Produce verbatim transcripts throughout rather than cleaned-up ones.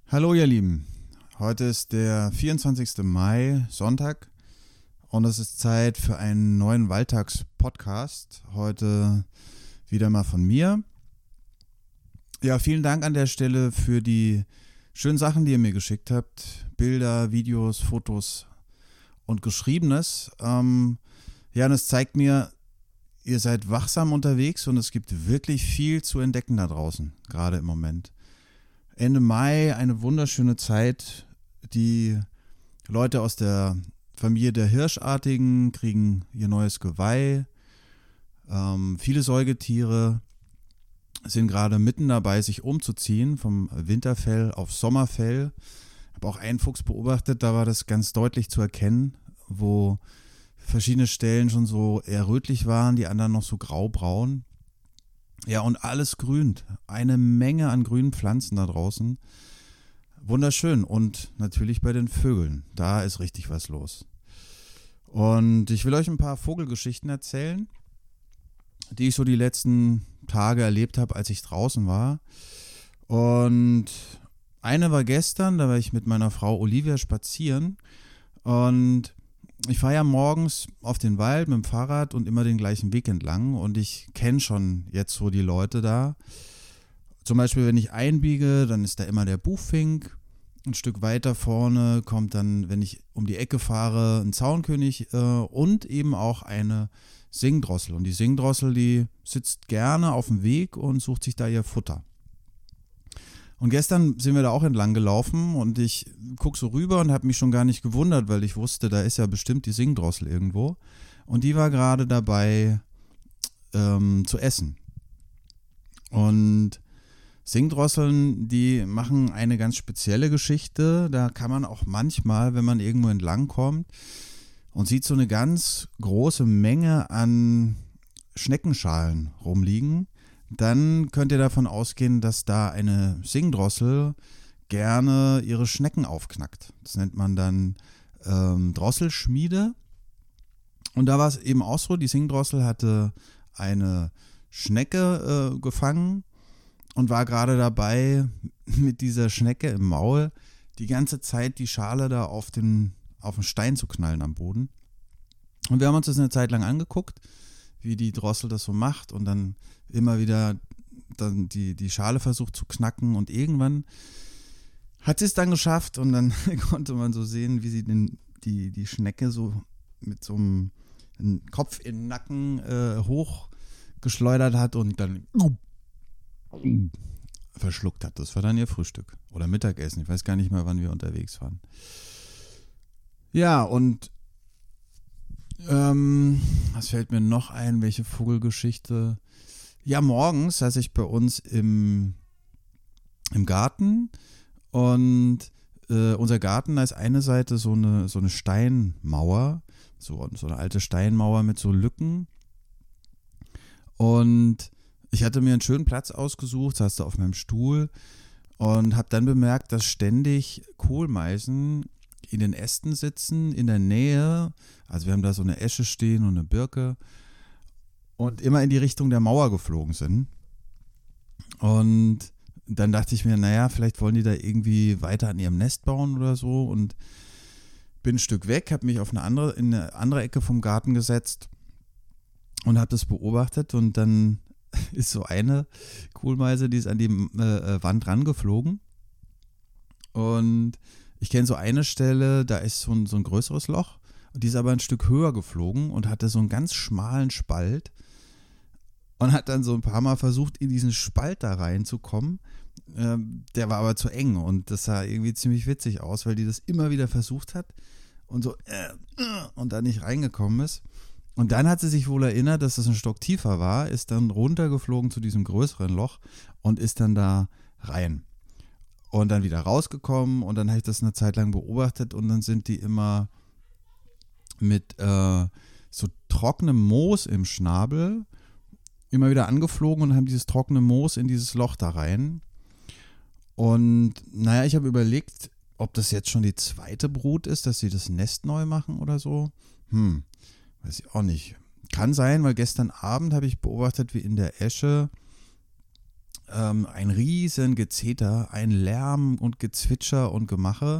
Hallo ihr Lieben, heute ist der vierundzwanzigster Mai, Sonntag, und es ist Zeit für einen neuen Waldtags-Podcast. Heute wieder mal von mir. Ja, vielen Dank an der Stelle für die schönen Sachen, die ihr mir geschickt habt. Bilder, Videos, Fotos und Geschriebenes. Ähm, ja, und es zeigt mir, ihr seid wachsam unterwegs und es gibt wirklich viel zu entdecken da draußen, gerade im Moment. Ende Mai, eine wunderschöne Zeit. Die Leute aus der Familie der Hirschartigen kriegen ihr neues Geweih. Ähm, viele Säugetiere sind gerade mitten dabei, sich umzuziehen vom Winterfell auf Sommerfell. Ich habe auch einen Fuchs beobachtet, da war das ganz deutlich zu erkennen, wo verschiedene Stellen schon so eher rötlich waren, die anderen noch so graubraun. Ja, und alles grünt. Eine Menge an grünen Pflanzen da draußen. Wunderschön. Und natürlich bei den Vögeln. Da ist richtig was los. Und ich will euch ein paar Vogelgeschichten erzählen, die ich so die letzten Tage erlebt habe, als ich draußen war. Und eine war gestern, da war ich mit meiner Frau Olivia spazieren. Und ich fahre ja morgens auf den Wald mit dem Fahrrad und immer den gleichen Weg entlang und ich kenne schon jetzt so die Leute da. Zum Beispiel, wenn ich einbiege, dann ist da immer der Buchfink. Ein Stück weiter vorne kommt dann, wenn ich um die Ecke fahre, ein Zaunkönig äh, und eben auch eine Singdrossel. Und die Singdrossel, die sitzt gerne auf dem Weg und sucht sich da ihr Futter. Und gestern sind wir da auch entlang gelaufen und ich gucke so rüber und habe mich schon gar nicht gewundert, weil ich wusste, da ist ja bestimmt die Singdrossel irgendwo. Und die war gerade dabei ähm, zu essen. Und Singdrosseln, die machen eine ganz spezielle Geschichte. Da kann man auch manchmal, wenn man irgendwo entlang kommt und sieht so eine ganz große Menge an Schneckenschalen rumliegen, dann könnt ihr davon ausgehen, dass da eine Singdrossel gerne ihre Schnecken aufknackt. Das nennt man dann ähm, Drosselschmiede. Und da war es eben auch so, die Singdrossel hatte eine Schnecke äh, gefangen und war gerade dabei, mit dieser Schnecke im Maul die ganze Zeit die Schale da auf den, auf den Stein zu knallen am Boden. Und wir haben uns das eine Zeit lang angeguckt, wie die Drossel das so macht und dann immer wieder dann die, die Schale versucht zu knacken und irgendwann hat sie es dann geschafft und dann konnte man so sehen, wie sie den, die, die Schnecke so mit so einem Kopf in den Nacken äh, hochgeschleudert hat und dann verschluckt hat. Das war dann ihr Frühstück oder Mittagessen. Ich weiß gar nicht mehr, wann wir unterwegs waren. Ja, und Ähm, was fällt mir noch ein? Welche Vogelgeschichte? Ja, morgens saß ich bei uns im, im Garten und äh, unser Garten, da ist eine Seite so eine, so eine Steinmauer, so, so eine alte Steinmauer mit so Lücken. Und ich hatte mir einen schönen Platz ausgesucht, saß da auf meinem Stuhl und habe dann bemerkt, dass ständig Kohlmeisen in den Ästen sitzen, in der Nähe, also wir haben da so eine Esche stehen und eine Birke und immer in die Richtung der Mauer geflogen sind. Und dann dachte ich mir, naja, vielleicht wollen die da irgendwie weiter an ihrem Nest bauen oder so und bin ein Stück weg, habe mich auf eine andere, in eine andere Ecke vom Garten gesetzt und habe das beobachtet und dann ist so eine Kohlmeise, die ist an die äh, Wand rangeflogen und ich kenne so eine Stelle, da ist so ein, so ein größeres Loch und die ist aber ein Stück höher geflogen und hatte so einen ganz schmalen Spalt und hat dann so ein paar Mal versucht, in diesen Spalt da reinzukommen. Ähm, der war aber zu eng und das sah irgendwie ziemlich witzig aus, weil die das immer wieder versucht hat und so äh, äh, und da nicht reingekommen ist. Und dann hat sie sich wohl erinnert, dass das ein Stock tiefer war, ist dann runtergeflogen zu diesem größeren Loch und ist dann da rein. Und dann wieder rausgekommen und dann habe ich das eine Zeit lang beobachtet und dann sind die immer mit äh, so trockenem Moos im Schnabel immer wieder angeflogen und haben dieses trockene Moos in dieses Loch da rein. Und naja, ich habe überlegt, ob das jetzt schon die zweite Brut ist, dass sie das Nest neu machen oder so. Hm, weiß ich auch nicht. Kann sein, weil gestern Abend habe ich beobachtet, wie in der Esche ähm, ein riesen Gezeter, ein Lärm und Gezwitscher und Gemache.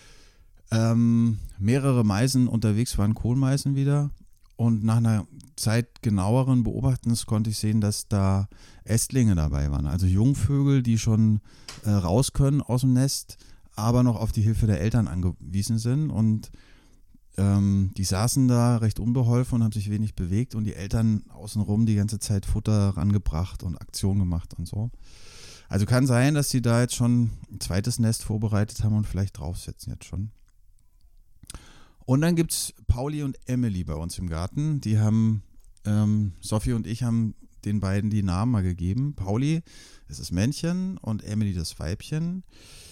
Ähm, mehrere Meisen unterwegs waren, Kohlmeisen wieder. Und nach einer Zeit genaueren Beobachtens konnte ich sehen, dass da Ästlinge dabei waren. Also Jungvögel, die schon äh, raus können aus dem Nest, aber noch auf die Hilfe der Eltern angewiesen sind. Und ähm, die saßen da recht unbeholfen und haben sich wenig bewegt. Und die Eltern außenrum die ganze Zeit Futter rangebracht und Aktion gemacht und so. Also kann sein, dass sie da jetzt schon ein zweites Nest vorbereitet haben und vielleicht draufsetzen jetzt schon. Und dann gibt es Pauli und Emily bei uns im Garten. Die haben, ähm, Sophie und ich haben den beiden die Namen mal gegeben. Pauli ist das Männchen und Emily das Weibchen.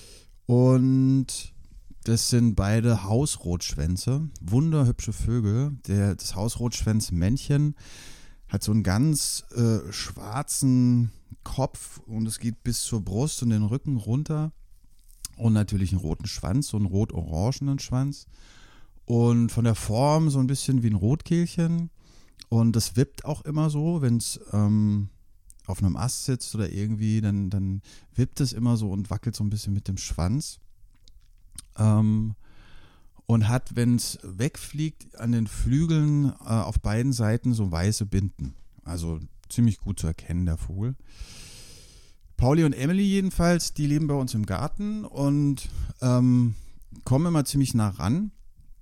Und das sind beide Hausrotschwänze, wunderhübsche Vögel. Der, das Hausrotschwänz-Männchen hat so einen ganz äh, schwarzen Kopf und es geht bis zur Brust und den Rücken runter. Und natürlich einen roten Schwanz, so einen rot-orangenen Schwanz. Und von der Form so ein bisschen wie ein Rotkehlchen. Und das wippt auch immer so, wenn es ähm, auf einem Ast sitzt oder irgendwie, dann, dann wippt es immer so und wackelt so ein bisschen mit dem Schwanz. Ähm, und hat, wenn es wegfliegt, an den Flügeln äh, auf beiden Seiten so weiße Binden. Also ziemlich gut zu erkennen, der Vogel. Pauli und Emily jedenfalls, die leben bei uns im Garten und ähm, kommen immer ziemlich nah ran.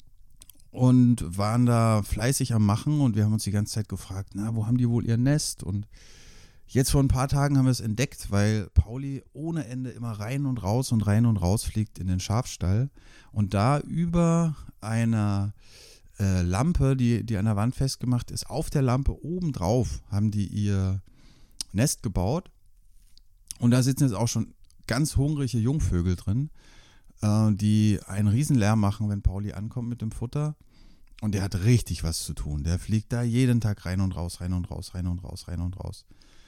Und waren da fleißig am Machen und wir haben uns die ganze Zeit gefragt, na, wo haben die wohl ihr Nest? Und jetzt vor ein paar Tagen haben wir es entdeckt, weil Pauli ohne Ende immer rein und raus und rein und raus fliegt in den Schafstall. Und da über einer äh, Lampe, die, die an der Wand festgemacht ist, auf der Lampe obendrauf haben die ihr Nest gebaut. Und da sitzen jetzt auch schon ganz hungrige Jungvögel drin, äh, die einen riesen Lärm machen, wenn Pauli ankommt mit dem Futter. Und der hat richtig was zu tun. Der fliegt da jeden Tag rein und raus, rein und raus, rein und raus, rein und raus.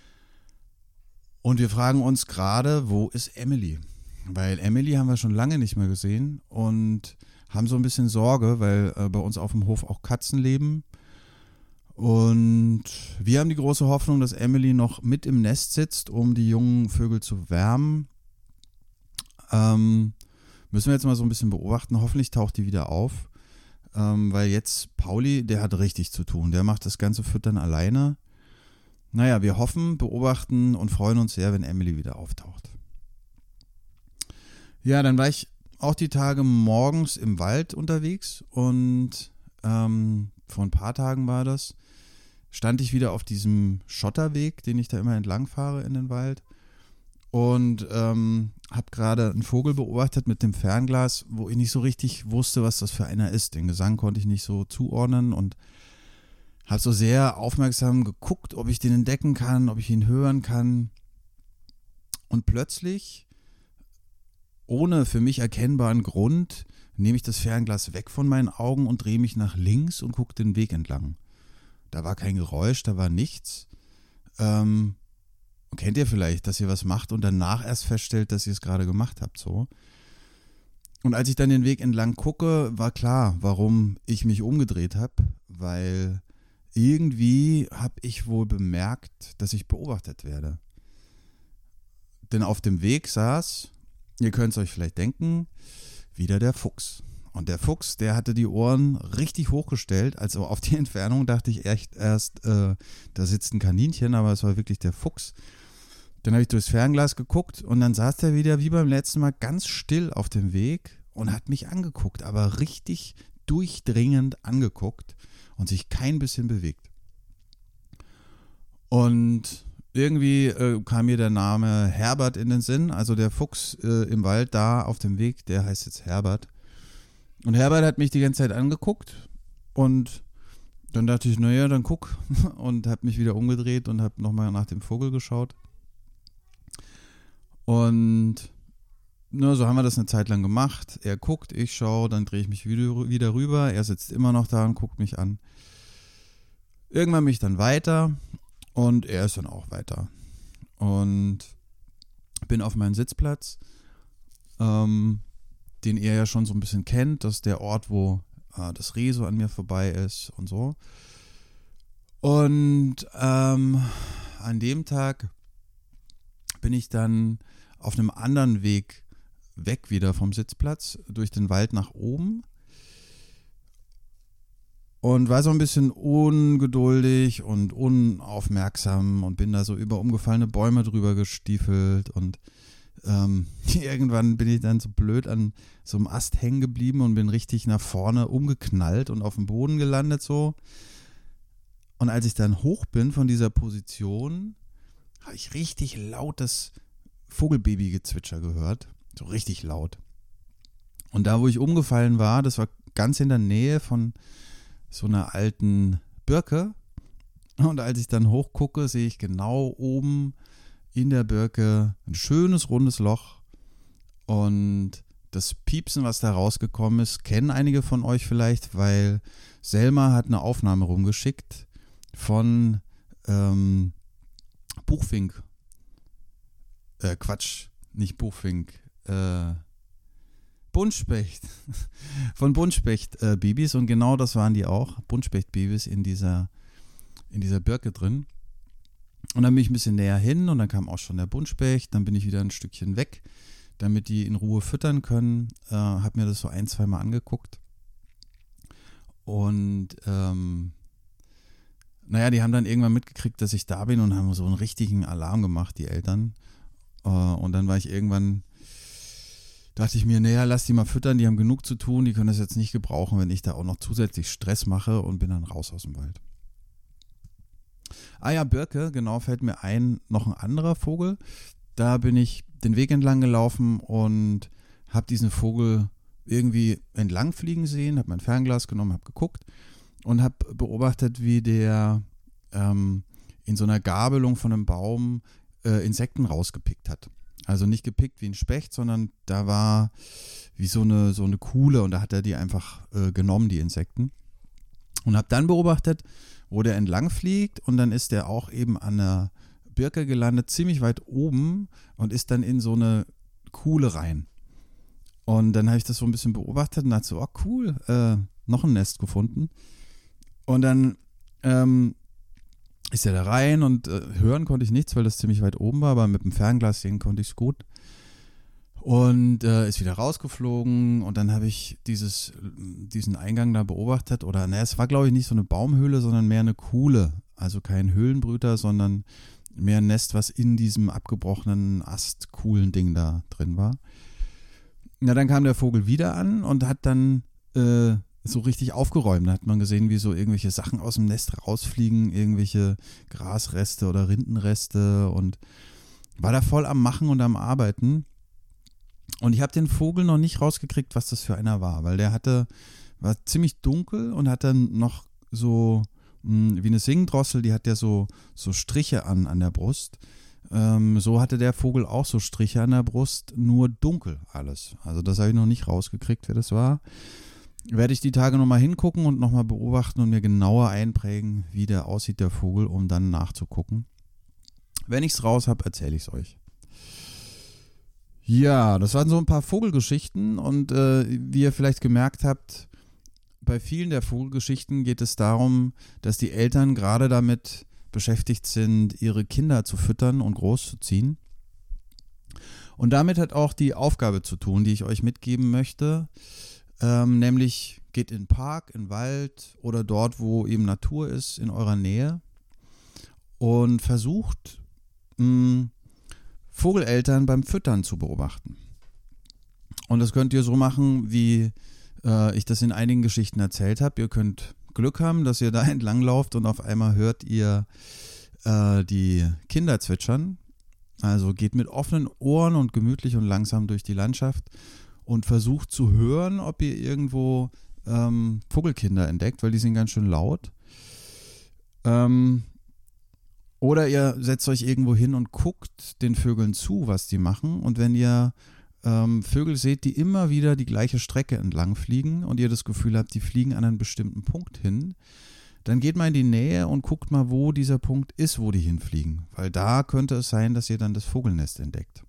Und wir fragen uns gerade, wo ist Emily? Weil Emily haben wir schon lange nicht mehr gesehen und haben so ein bisschen Sorge, weil äh, bei uns auf dem Hof auch Katzen leben. Und wir haben die große Hoffnung, dass Emily noch mit im Nest sitzt, um die jungen Vögel zu wärmen. Ähm, müssen wir jetzt mal so ein bisschen beobachten. Hoffentlich taucht die wieder auf. Ähm, weil jetzt Pauli, der hat richtig zu tun. Der macht das ganze Füttern alleine. Naja, wir hoffen, beobachten und freuen uns sehr, wenn Emily wieder auftaucht. Ja, dann war ich auch die Tage morgens im Wald unterwegs und ähm, vor ein paar Tagen war das, stand ich wieder auf diesem Schotterweg, den ich da immer entlang fahre in den Wald. Und ähm, habe gerade einen Vogel beobachtet mit dem Fernglas, wo ich nicht so richtig wusste, was das für einer ist. Den Gesang konnte ich nicht so zuordnen und habe so sehr aufmerksam geguckt, ob ich den entdecken kann, ob ich ihn hören kann. Und plötzlich, ohne für mich erkennbaren Grund, nehme ich das Fernglas weg von meinen Augen und drehe mich nach links und gucke den Weg entlang. Da war kein Geräusch, da war nichts. Ähm, Kennt ihr vielleicht, dass ihr was macht und danach erst feststellt, dass ihr es gerade gemacht habt, so. Und als ich dann den Weg entlang gucke, war klar, warum ich mich umgedreht habe, weil irgendwie habe ich wohl bemerkt, dass ich beobachtet werde. Denn auf dem Weg saß, ihr könnt es euch vielleicht denken, wieder der Fuchs. Und der Fuchs, der hatte die Ohren richtig hochgestellt, also auf die Entfernung dachte ich echt erst, äh, da sitzt ein Kaninchen, aber es war wirklich der Fuchs. Dann habe ich durchs Fernglas geguckt und dann saß der wieder wie beim letzten Mal ganz still auf dem Weg und hat mich angeguckt, aber richtig durchdringend angeguckt und sich kein bisschen bewegt. Und irgendwie äh, kam mir der Name Herbert in den Sinn, also der Fuchs äh, im Wald da auf dem Weg, der heißt jetzt Herbert. Und Herbert hat mich die ganze Zeit angeguckt und dann dachte ich, naja, dann guck und habe mich wieder umgedreht und habe nochmal nach dem Vogel geschaut. Und na, so haben wir das eine Zeit lang gemacht. Er guckt, ich schaue, dann drehe ich mich wieder, wieder rüber. Er sitzt immer noch da und guckt mich an. Irgendwann bin ich dann weiter und er ist dann auch weiter. Und bin auf meinen Sitzplatz, ähm, den ihr ja schon so ein bisschen kennt. Das ist der Ort, wo äh, das Reh so an mir vorbei ist und so. Und ähm, an dem Tag bin ich dann auf einem anderen Weg weg wieder vom Sitzplatz durch den Wald nach oben und war so ein bisschen ungeduldig und unaufmerksam und bin da so über umgefallene Bäume drüber gestiefelt und ähm, irgendwann bin ich dann so blöd an so einem Ast hängen geblieben und bin richtig nach vorne umgeknallt und auf dem Boden gelandet so. Und als ich dann hoch bin von dieser Position, habe ich richtig lautes Vogelbaby-Gezwitscher gehört, so richtig laut. Und da, wo ich umgefallen war, das war ganz in der Nähe von so einer alten Birke. Und als ich dann hochgucke, sehe ich genau oben in der Birke ein schönes rundes Loch. Und das Piepsen, was da rausgekommen ist, kennen einige von euch vielleicht, weil Selma hat eine Aufnahme rumgeschickt von ähm, Buchfink. Äh, Quatsch, nicht Buchfink. Äh, Buntspecht. Von Buntspecht-Babys. Äh, und genau das waren die auch. Buntspecht-Babys in dieser, in dieser Birke drin. Und dann bin ich ein bisschen näher hin und dann kam auch schon der Buntspecht. Dann bin ich wieder ein Stückchen weg, damit die in Ruhe füttern können. Äh, hab mir das so ein, zwei Mal angeguckt. Und ähm, naja, die haben dann irgendwann mitgekriegt, dass ich da bin und haben so einen richtigen Alarm gemacht, die Eltern. Äh, und dann war ich irgendwann, dachte ich mir, naja, lass die mal füttern, die haben genug zu tun, die können das jetzt nicht gebrauchen, wenn ich da auch noch zusätzlich Stress mache, und bin dann raus aus dem Wald. Ah ja, Birke, genau, fällt mir ein, noch ein anderer Vogel. Da bin ich den Weg entlang gelaufen und habe diesen Vogel irgendwie entlang fliegen sehen, habe mein Fernglas genommen, habe geguckt und habe beobachtet, wie der ähm, in so einer Gabelung von einem Baum äh, Insekten rausgepickt hat. Also nicht gepickt wie ein Specht, sondern da war wie so eine, so eine Kuhle und da hat er die einfach äh, genommen, die Insekten. Und habe dann beobachtet, wo der entlang fliegt, und dann ist der auch eben an der Birke gelandet, ziemlich weit oben, und ist dann in so eine Kuhle rein. Und dann habe ich das so ein bisschen beobachtet und dachte so, oh cool, äh, noch ein Nest gefunden. Und dann ähm, ist er da rein und äh, hören konnte ich nichts, weil das ziemlich weit oben war, aber mit dem Fernglas sehen konnte ich es gut. Und äh, ist wieder rausgeflogen, und dann habe ich dieses, diesen Eingang da beobachtet. Oder, naja, es war, glaube ich, nicht so eine Baumhöhle, sondern mehr eine Kuhle. Also kein Höhlenbrüter, sondern mehr ein Nest, was in diesem abgebrochenen Ast-Kuhlen-Ding da drin war. Na, dann kam der Vogel wieder an und hat dann äh, so richtig aufgeräumt. Da hat man gesehen, wie so irgendwelche Sachen aus dem Nest rausfliegen, irgendwelche Grasreste oder Rindenreste, und war da voll am Machen und am Arbeiten. Und ich habe den Vogel noch nicht rausgekriegt, was das für einer war, weil der hatte, war ziemlich dunkel und hat dann noch so mh, wie eine Singdrossel, die hat ja so, so Striche an, an der Brust. Ähm, so hatte der Vogel auch so Striche an der Brust, nur dunkel alles. Also das habe ich noch nicht rausgekriegt, wer das war. Werde ich die Tage nochmal hingucken und nochmal beobachten und mir genauer einprägen, wie der aussieht, der Vogel, um dann nachzugucken. Wenn ich es raus habe, erzähle ich es euch. Ja, das waren so ein paar Vogelgeschichten, und äh, wie ihr vielleicht gemerkt habt, bei vielen der Vogelgeschichten geht es darum, dass die Eltern gerade damit beschäftigt sind, ihre Kinder zu füttern und großzuziehen. Und damit hat auch die Aufgabe zu tun, die ich euch mitgeben möchte, ähm, nämlich geht in den Park, in den Wald oder dort, wo eben Natur ist, in eurer Nähe, und versucht, mh, Vogeleltern beim Füttern zu beobachten. Und das könnt ihr so machen, wie äh, ich das in einigen Geschichten erzählt habe. Ihr könnt Glück haben, dass ihr da entlang lauft und auf einmal hört ihr äh, die Kinder zwitschern. Also geht mit offenen Ohren und gemütlich und langsam durch die Landschaft und versucht zu hören, ob ihr irgendwo ähm, Vogelkinder entdeckt, weil die sind ganz schön laut. Ähm, Oder ihr setzt euch irgendwo hin und guckt den Vögeln zu, was die machen. Und wenn ihr ähm, Vögel seht, die immer wieder die gleiche Strecke entlang fliegen und ihr das Gefühl habt, die fliegen an einen bestimmten Punkt hin, dann geht mal in die Nähe und guckt mal, wo dieser Punkt ist, wo die hinfliegen. Weil da könnte es sein, dass ihr dann das Vogelnest entdeckt.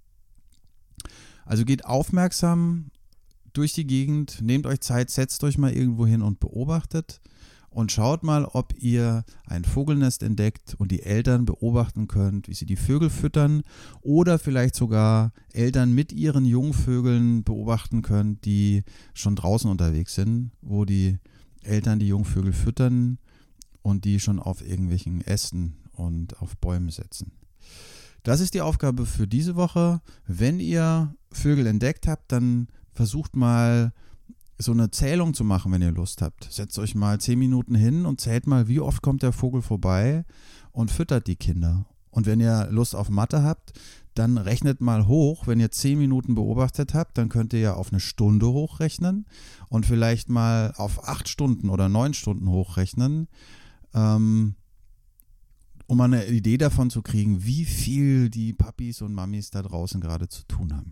Also geht aufmerksam durch die Gegend, nehmt euch Zeit, setzt euch mal irgendwo hin und beobachtet. und schaut mal, ob ihr ein Vogelnest entdeckt und die Eltern beobachten könnt, wie sie die Vögel füttern oder vielleicht sogar Eltern mit ihren Jungvögeln beobachten könnt, die schon draußen unterwegs sind, wo die Eltern die Jungvögel füttern und die schon auf irgendwelchen Ästen und auf Bäumen setzen. Das ist die Aufgabe für diese Woche. Wenn ihr Vögel entdeckt habt, dann versucht mal so eine Zählung zu machen, wenn ihr Lust habt. Setzt euch mal zehn Minuten hin und zählt mal, wie oft kommt der Vogel vorbei und füttert die Kinder. Und wenn ihr Lust auf Mathe habt, dann rechnet mal hoch. Wenn ihr zehn Minuten beobachtet habt, dann könnt ihr ja auf eine Stunde hochrechnen und vielleicht mal auf acht Stunden oder neun Stunden hochrechnen, ähm, um mal eine Idee davon zu kriegen, wie viel die Papis und Mamis da draußen gerade zu tun haben.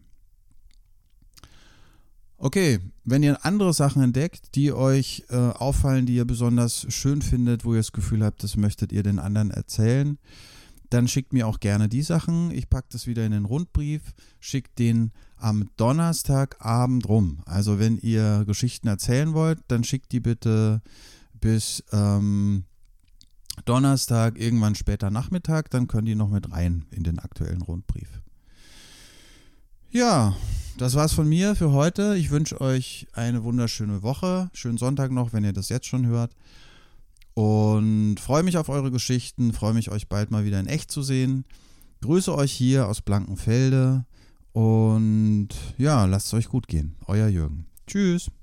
Okay, wenn ihr andere Sachen entdeckt, die euch äh, auffallen, die ihr besonders schön findet, wo ihr das Gefühl habt, das möchtet ihr den anderen erzählen, dann schickt mir auch gerne die Sachen. Ich packe das wieder in den Rundbrief, schickt den am Donnerstagabend rum. Also wenn ihr Geschichten erzählen wollt, dann schickt die bitte bis ähm, Donnerstag, irgendwann später Nachmittag, dann können die noch mit rein in den aktuellen Rundbrief. Ja, das war's von mir für heute. Ich wünsche euch eine wunderschöne Woche. Schönen Sonntag noch, wenn ihr das jetzt schon hört. Und freue mich auf eure Geschichten, freue mich, euch bald mal wieder in echt zu sehen. Grüße euch hier aus Blankenfelde und ja, lasst es euch gut gehen. Euer Jürgen. Tschüss.